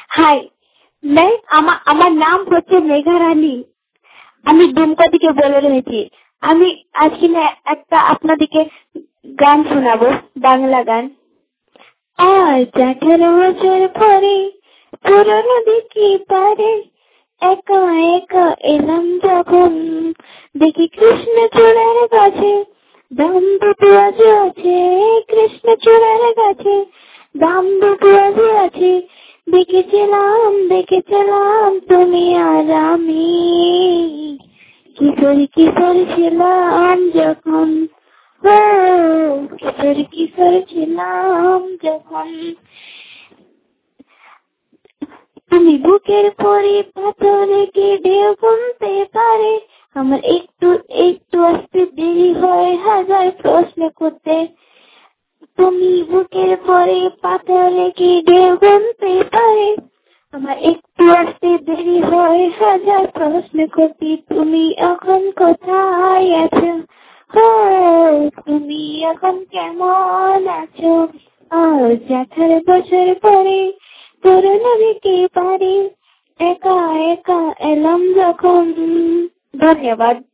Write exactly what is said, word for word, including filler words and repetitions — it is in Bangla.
হাই, मैं আমার আমার নাম হচ্ছে মেঘা রানী। আমি দুমকা থেকে বলে রয়েছি। আমি আজকে না একটা আপনাদেরকে গান শোনাবো, বাংলা গান। আজ আঠারো বছর পরে পুরনো দিকে পারে একা একা এলাম যখন, দেখি কৃষ্ণ চূড়ার গাছে দাম দুটো আজও আছে, কৃষ্ণ চূড়ার গাছে দাম দুটো আজও আছে। দেখেছিলাম দেখেছিলাম তুমি আর আমি, কিশোর কিশোর ছিলাম যখন, ও কিশোর কিশোর ছিলাম যখন। তুমি বুকের পরে পাথর রেখে ঢেউ কমতে পারে, আমার একটু একটু আসতে দেরি হয় হাজার প্রশ্ন করতে। তুমি বুকের পরে পাথর রেখে ঢেউ কমতে পারে, আমার একটু আসতে দেরি হয় হাজার প্রশ্ন করতে। তুমি এখন কোথায় আছো, ও তুমি এখন কেমন আছো? আজ আঠারো বছর পরে পুরনো দিকে পারে একা একা এলাম যখন। ধন্যবাদ।